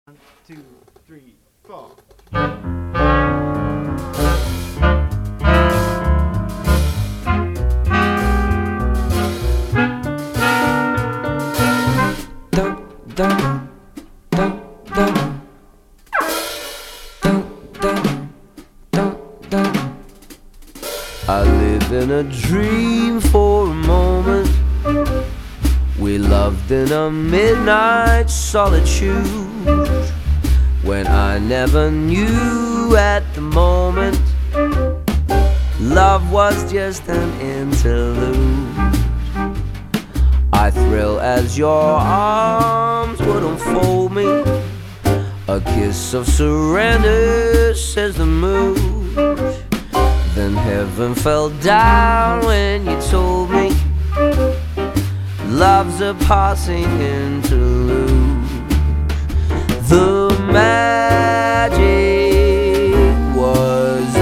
One, two, three, four. I live in a dream for a moment. We loved in a midnight solitude, when I never knew at the moment love was just an interlude. I thrill as your arms would unfold me, a kiss of surrender, says the mood. Then heaven fell down when you told me love's a passing interlude. The magic was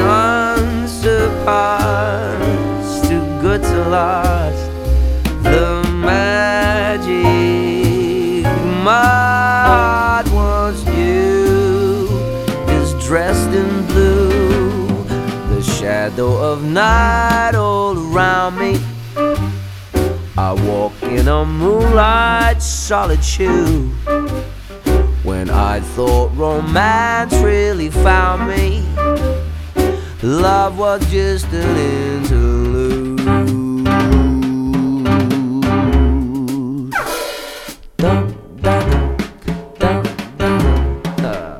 unsurpassed, too good to last. The magic my heart wants you is dressed in blue. The shadow of night all around me, I walk in a moonlight solitude, when I thought romance really found me, love was just an interlude. Dun, dun, dun, dun, dun.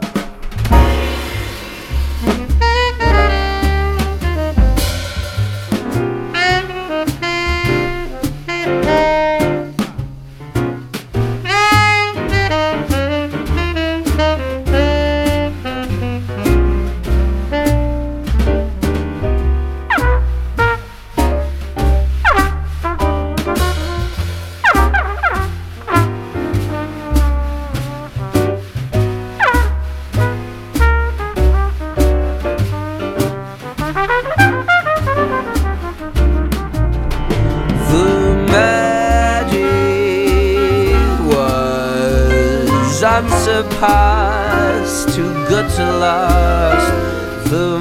Unsurpassed, too good to last. The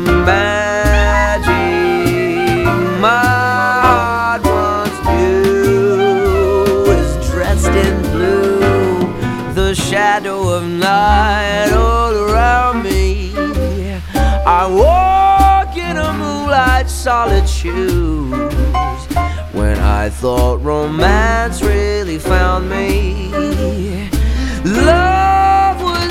magic my heart wants you is dressed in blue. The shadow of night all around me, I walk in a moonlight solitude, when I thought romance really found me, love was